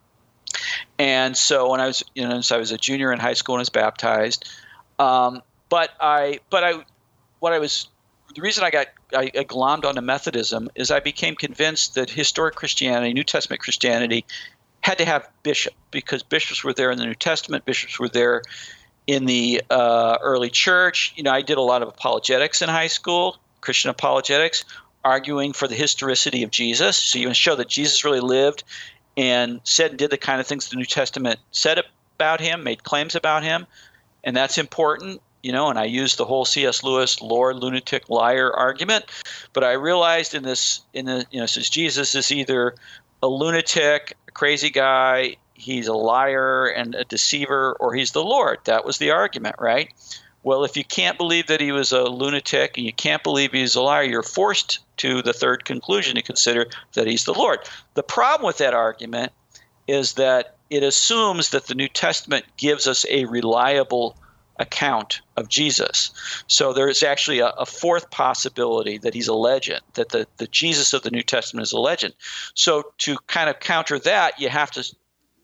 And so when I was, you know, so I was a junior in high school and I was baptized. Um, but I, but I, what I was, the reason I got, I, I glommed onto Methodism is I became convinced that historic Christianity, New Testament Christianity, had to have bishop, because bishops were there in the New Testament, bishops were there in the uh, early church. You know, I did a lot of apologetics in high school, Christian apologetics, arguing for the historicity of Jesus. So you show that Jesus really lived and said and did the kind of things the New Testament said about him, made claims about him, and that's important. You know, and I used the whole C S Lewis Lord, lunatic, liar argument. But I realized in this, in the, you know, since Jesus is either a lunatic, a crazy guy, he's a liar and a deceiver, or he's the Lord. That was the argument, right? Well, if you can't believe that he was a lunatic and you can't believe he's a liar, you're forced to the third conclusion to consider that he's the Lord. The problem with that argument is that it assumes that the New Testament gives us a reliable account of Jesus. So there's actually a, a fourth possibility that he's a legend, that the, the Jesus of the New Testament is a legend. So to kind of counter that, you have to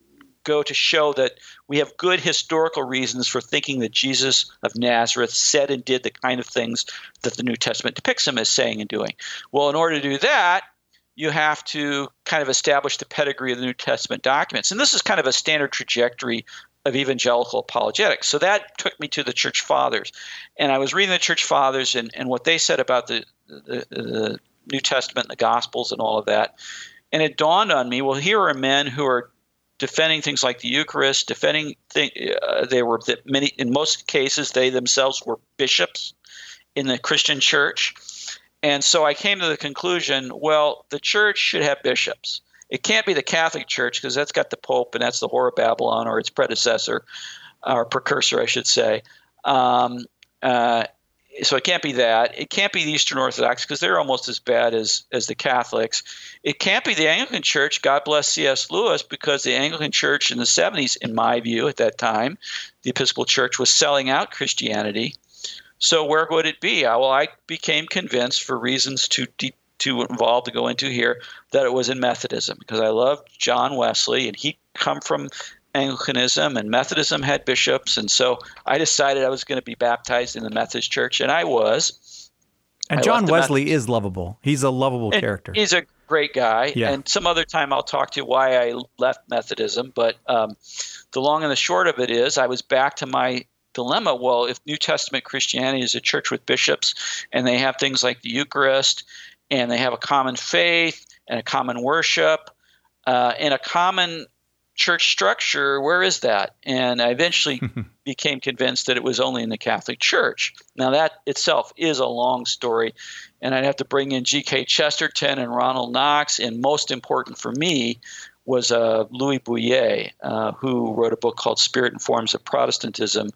go to show that we have good historical reasons for thinking that Jesus of Nazareth said and did the kind of things that the New Testament depicts him as saying and doing. Well, in order to do that, you have to kind of establish the pedigree of the New Testament documents. And this is kind of a standard trajectory of evangelical apologetics. So that took me to the Church Fathers. And I was reading the Church Fathers and, and what they said about the, the, the New Testament and the Gospels and all of that. And it dawned on me, well, here are men who are defending things like the Eucharist, defending thing, uh, they were many in most cases they themselves were bishops in the Christian church. And so I came to the conclusion, well, the church should have bishops. It can't be the Catholic Church because that's got the Pope and that's the Whore of Babylon or its predecessor or precursor, I should say. Um, uh, so it can't be that. It can't be the Eastern Orthodox because they're almost as bad as, as the Catholics. It can't be the Anglican Church. God bless C S Lewis, because the Anglican Church in the seventies, in my view at that time, the Episcopal Church was selling out Christianity. So where would it be? Well, I became convinced for reasons too deep too involved to go into here that it was in Methodism because I loved John Wesley and he come from Anglicanism and Methodism had bishops. And so I decided I was going to be baptized in the Methodist Church, and I was. And I John Wesley is lovable. He's a lovable and character. He's a great guy. Yeah. And some other time I'll talk to you why I left Methodism. But um, the long and the short of it is I was back to my dilemma. Well, if New Testament Christianity is a church with bishops and they have things like the Eucharist and they have a common faith and a common worship uh, and a common church structure, where is that? And I eventually became convinced that it was only in the Catholic Church. Now that itself is a long story, and I'd have to bring in G K Chesterton and Ronald Knox, and most important for me was uh, Louis Bouyer, uh, who wrote a book called Spirit and Forms of Protestantism.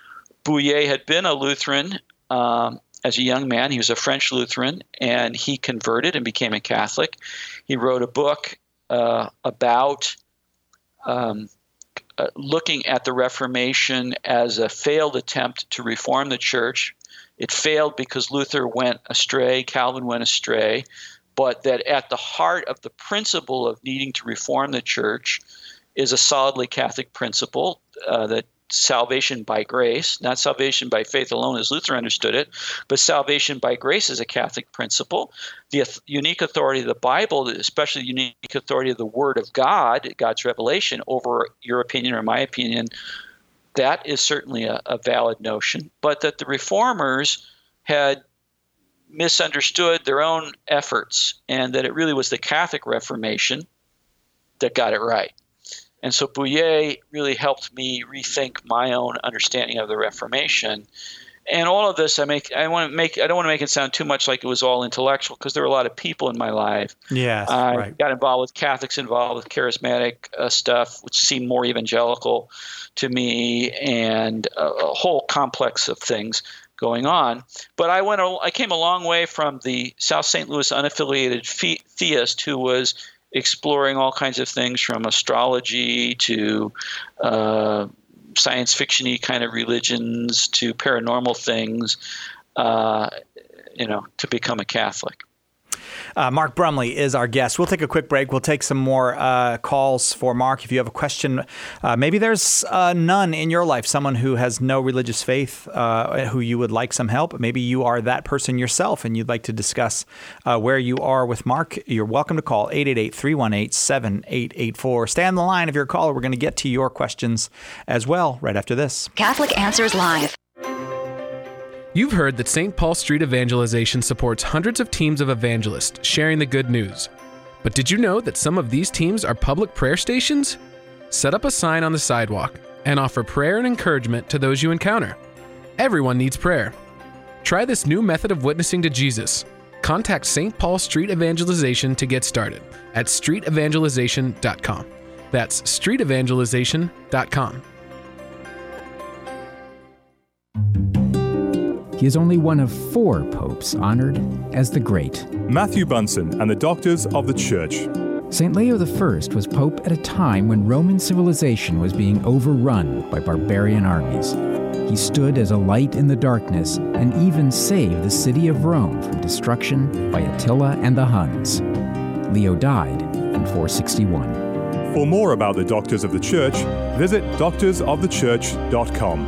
Bouyer had been a Lutheran um, as a young man. He was a French Lutheran, and he converted and became a Catholic. He wrote a book uh, about Um, uh, looking at the Reformation as a failed attempt to reform the church. It failed because Luther went astray, Calvin went astray, but that at the heart of the principle of needing to reform the church is a solidly Catholic principle uh, that salvation by grace, not salvation by faith alone as Luther understood it, but salvation by grace is a Catholic principle. The th- unique authority of the Bible, especially the unique authority of the Word of God, God's revelation over your opinion or my opinion, that is certainly a, a valid notion. But that the Reformers had misunderstood their own efforts and that it really was the Catholic Reformation that got it right. And so Bouyer really helped me rethink my own understanding of the Reformation. And all of this, I make, I want to make, I don't want to make it sound too much like it was all intellectual because there were a lot of people in my life. Yes, I right. got involved with Catholics, involved with charismatic uh, stuff, which seemed more evangelical to me, and a, a whole complex of things going on. But I went, I came a long way from the South Saint Louis unaffiliated the- theist who was exploring all kinds of things from astrology to uh, science fiction-y kind of religions to paranormal things, uh, you know, to become a Catholic. Uh, Mark Brumley is our guest. We'll take a quick break. We'll take some more uh, calls for Mark. If you have a question, uh, maybe there's uh, none in your life, someone who has no religious faith, uh, who you would like some help. Maybe you are that person yourself and you'd like to discuss uh, where you are with Mark. You're welcome to call eight eight eight, three one eight, seven eight eight four. Stay on the line if you're a caller. We're going to get to your questions as well right after this. Catholic Answers Live. You've heard that Saint Paul Street Evangelization supports hundreds of teams of evangelists sharing the good news. But did you know that some of these teams are public prayer stations? Set up a sign on the sidewalk and offer prayer and encouragement to those you encounter. Everyone needs prayer. Try this new method of witnessing to Jesus. Contact Saint Paul Street Evangelization to get started at street evangelization dot com. That's street evangelization dot com. he is only one of four popes honored as the Great. Matthew Bunsen and the Doctors of the Church. Saint Leo the First was pope at a time when Roman civilization was being overrun by barbarian armies. He stood as a light in the darkness and even saved the city of Rome from destruction by Attila and the Huns. Leo died in four sixty-one. For more about the Doctors of the Church, visit doctors of the church dot com.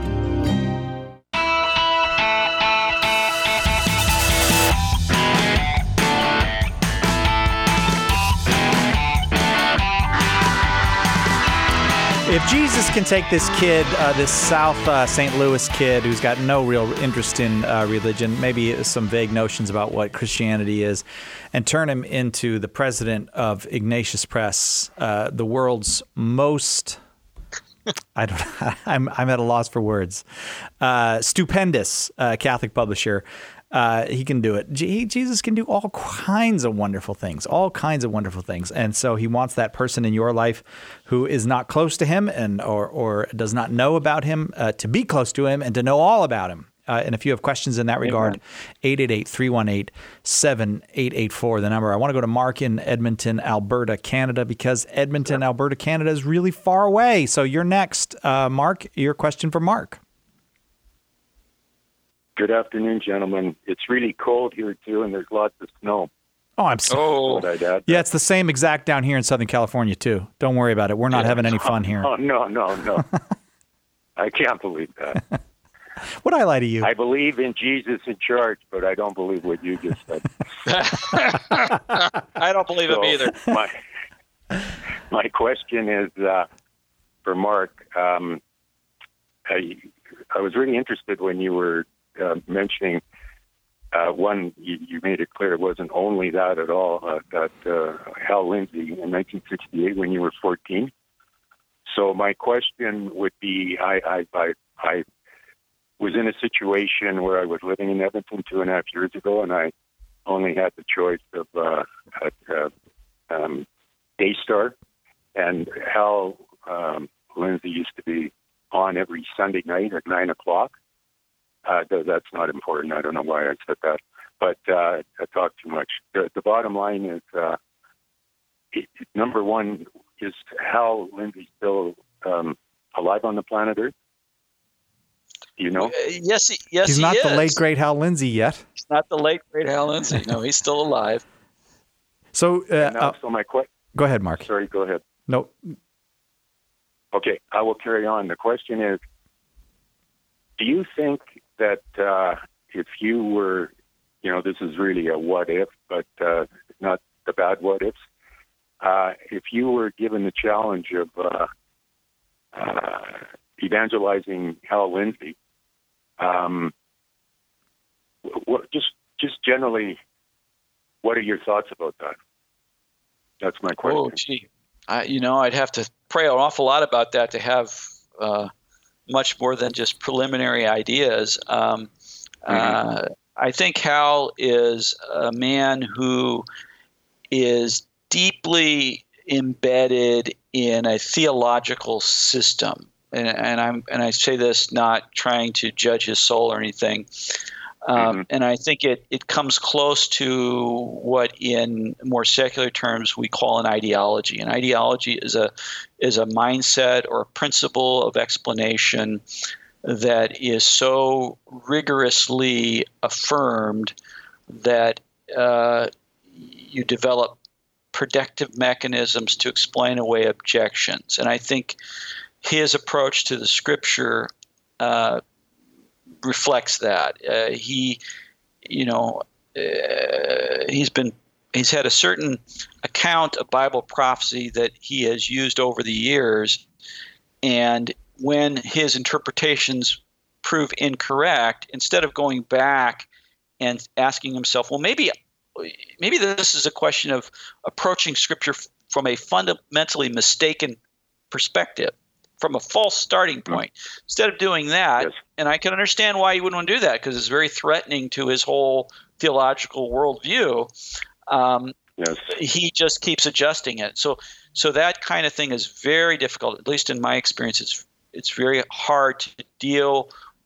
If Jesus can take this kid, uh, this South uh, Saint Louis kid who's got no real interest in uh, religion, maybe some vague notions about what Christianity is, and turn him into the president of Ignatius Press, uh, the world's most, I don't, I'm I'm at a loss for words, uh, stupendous uh, Catholic publisher. Uh, he can do it. G- Jesus can do all kinds of wonderful things, all kinds of wonderful things. And so he wants that person in your life who is not close to him and or, or does not know about him uh, to be close to him and to know all about him. Uh, and if you have questions in that regard, eight eight eight, three one eight, seven eight eight four, the number. I want to go to Mark in Edmonton, Alberta, Canada, because Edmonton, yeah. Alberta, Canada is really far away. So you're next. Uh, Mark, your question for Mark. Good afternoon, gentlemen. It's really cold here, too, and there's lots of snow. Oh, I'm so. Oh. Yeah, it's the same exact down here in Southern California, too. Don't worry about it. We're not yeah. having any fun here. Oh, no, no, no. I can't believe that. Would I lie to you? I believe in Jesus in charge, but I don't believe what you just said. I don't believe so him either. My, my question is uh, for Mark. Um, I, I was really interested when you were Uh, mentioning uh, one, you, you made it clear it wasn't only that at all, uh, that uh, Hal Lindsey in nineteen sixty-eight when you were fourteen. So my question would be, I, I, I, I was in a situation where I was living in Edmonton two and a half years ago, and I only had the choice of uh, uh, um, Daystar, and Hal um, Lindsey used to be on every Sunday night at nine o'clock. Uh, that's not important. I don't know why I said that, but uh, I talk too much. The, the bottom line is, uh, it, number one, is Hal Lindsey still um, alive on the planet Earth? Do you know? Uh, yes, he, yes, he's he not is. the late great Hal Lindsey yet. He's not the late great Hal Lindsey. No, he's still alive. So, uh, now, uh, so my question. Go ahead, Mark. Sorry, go ahead. No. Okay, I will carry on. The question is, do you think that uh, if you were, you know, this is really a what if, but uh, not the bad what ifs, uh, if you were given the challenge of uh, uh, evangelizing Hal Lindsey, um, what, just just generally, what are your thoughts about that? That's my question. Oh, gee. I, you know, I'd have to pray an awful lot about that to have uh, much more than just preliminary ideas. Um, mm-hmm. uh, I think Hal is a man who is deeply embedded in a theological system, and, and I'm and I say this not trying to judge his soul or anything. Um, mm-hmm. And I think it, it comes close to what, in more secular terms, we call an ideology. An ideology is a is a mindset or a principle of explanation that is so rigorously affirmed that uh, you develop predictive mechanisms to explain away objections. And I think his approach to the Scripture uh, reflects that. Uh, he, you know, uh, he's been he's had a certain account of Bible prophecy that he has used over the years, and when his interpretations prove incorrect, instead of going back and asking himself, well, maybe maybe this is a question of approaching Scripture f- from a fundamentally mistaken perspective, from a false starting point. Mm-hmm. Instead of doing that, yes. And I can understand why he wouldn't want to do that, because it's very threatening to his whole theological worldview. Um, yes. He just keeps adjusting it. So, so that kind of thing is very difficult. At least in my experience, it's it's very hard to deal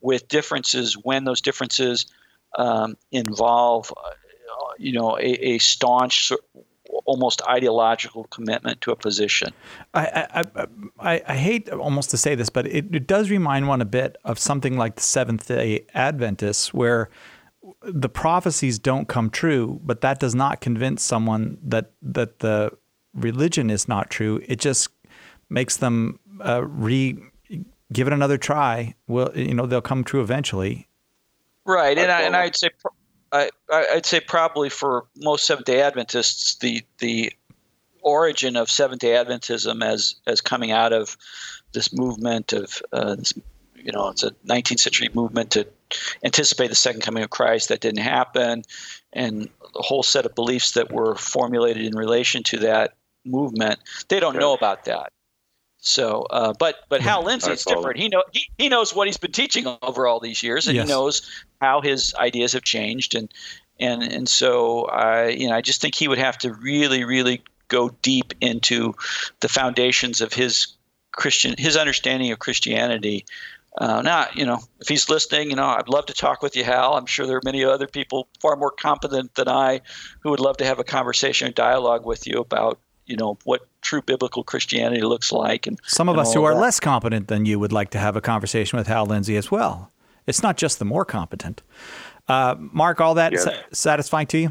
with differences when those differences um, involve, uh, you know, a, a staunch, almost ideological commitment to a position. I I, I, I hate almost to say this, but it, it does remind one a bit of something like the Seventh-day Adventists, where the prophecies don't come true, but that does not convince someone that that the religion is not true. It just makes them uh, re give it another try. Well, you know, they'll come true eventually. Right, and I, and I'd say I I'd say probably for most Seventh-day Adventists, the the origin of Seventh-day Adventism as as coming out of this movement of uh, this, you know, it's a nineteenth century movement to anticipate the second coming of Christ. That didn't happen, and a whole set of beliefs that were formulated in relation to that movement. They don't know about that. So, uh, but but Hal Lindsey is different. He know he, he knows what he's been teaching over all these years, and yes. he knows how his ideas have changed, and and and so I you know I just think he would have to really really go deep into the foundations of his Christian his understanding of Christianity. Uh, now, you know, if he's listening, you know, I'd love to talk with you, Hal. I'm sure there are many other people far more competent than I who would love to have a conversation or dialogue with you about, you know, what true biblical Christianity looks like. And some of and us who of are that. less competent than you would like to have a conversation with Hal Lindsey as well. It's not just the more competent. Uh, Mark, all that yes. sa- satisfying to you?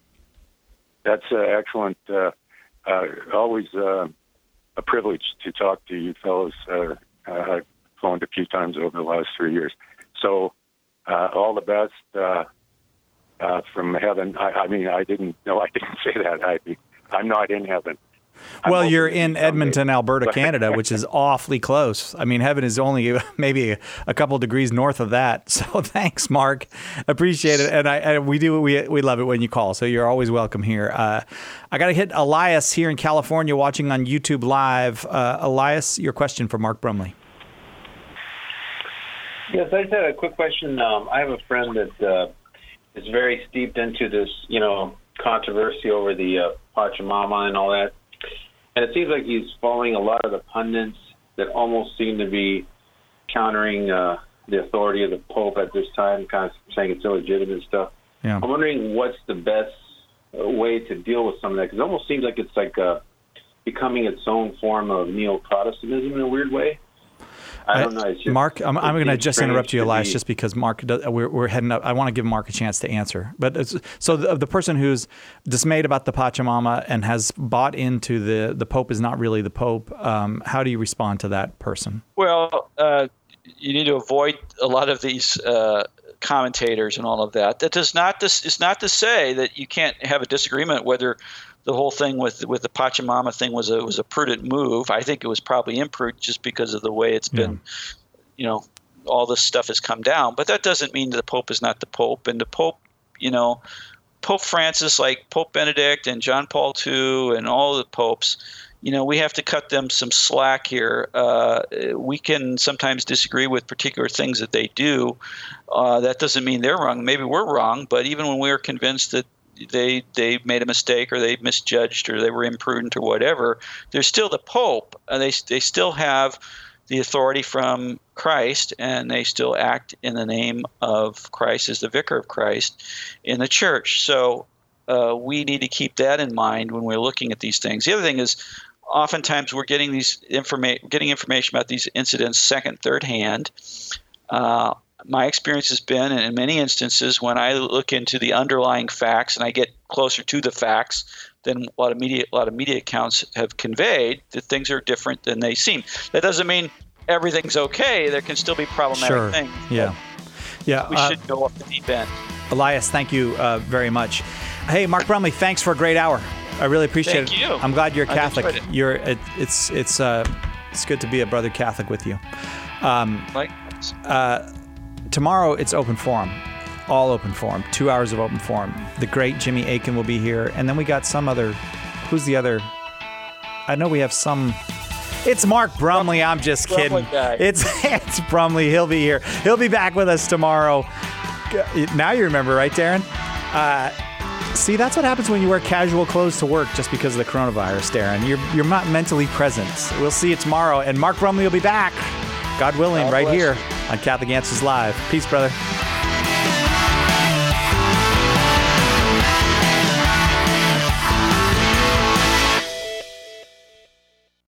That's uh, excellent. Uh, uh, always uh, a privilege to talk to you fellows. Uh, uh, phoned a few times over the last three years. So uh, all the best uh, uh, from heaven. I, I mean, I didn't, no, I didn't say that. I, I'm not in heaven. I'm well, you're in Edmonton, someday. Alberta, Canada, which is awfully close. I mean, heaven is only maybe a, a couple degrees north of that. So thanks, Mark. Appreciate it. And I, and we do, we, we love it when you call. So you're always welcome here. Uh, I got to hit Elias here in California watching on YouTube Live. Uh, Elias, your question for Mark Brumley. Yes, I just had a quick question. Um, I have a friend that uh, is very steeped into this, you know, controversy over the uh, Pachamama and all that. And it seems like he's following a lot of the pundits that almost seem to be countering uh, the authority of the Pope at this time, kind of saying it's illegitimate stuff. Yeah. I'm wondering what's the best way to deal with some of that, because it almost seems like it's like uh, becoming its own form of neo-Protestantism in a weird way. I don't know. It's just, Mark, I'm, I'm going to just interrupt you, Elias, be... just because Mark, does, we're, we're heading up. I want to give Mark a chance to answer. But it's, so the, the person who's dismayed about the Pachamama and has bought into the the Pope is not really the Pope, um, how do you respond to that person? Well, uh, you need to avoid a lot of these uh, commentators and all of that. That does not this is not to say that you can't have a disagreement whether the whole thing with with the Pachamama thing was a was a prudent move. I think it was probably imprudent just because of the way it's been, yeah. you know, all this stuff has come down. But that doesn't mean that the Pope is not the Pope. And the Pope, you know, Pope Francis, like Pope Benedict and John Paul the Second and all the popes, you know, we have to cut them some slack here. Uh, we can sometimes disagree with particular things that they do. Uh, that doesn't mean they're wrong. Maybe we're wrong. But even when we're convinced that they they made a mistake or they misjudged or they were imprudent or whatever, they're still the Pope. And they they still have the authority from Christ, and they still act in the name of Christ as the vicar of Christ in the church. So uh, we need to keep that in mind when we're looking at these things. The other thing is, oftentimes we're getting these informa- getting information about these incidents second, third hand. Uh, My experience has been, and in many instances, when I look into the underlying facts and I get closer to the facts than a lot of media, a lot of media accounts have conveyed, that things are different than they seem. That doesn't mean everything's okay. There can still be problematic sure. things. Yeah, yeah. We uh, should go off the deep end. Elias, thank you uh, very much. Hey, Mark Brumley, thanks for a great hour. I really appreciate Thank it. you. I'm glad you're I Catholic. enjoyed it. You're it, it's it's uh, it's good to be a brother Catholic with you. Um, Likewise. Uh, Tomorrow, it's open forum, all open forum, two hours of open forum. The great Jimmy Akin will be here. And then we got some other, who's the other? I know we have some, it's Mark Brumley. I'm just kidding. Guy. It's it's Brumley. He'll be here. He'll be back with us tomorrow. Now you remember, right, Darren? Uh, see, that's what happens when you wear casual clothes to work just because of the coronavirus, Darren. You're, you're not mentally present. We'll see you tomorrow. And Mark Brumley will be back, God willing, God right bless here. you. on Catholic Answers Live. Peace, brother.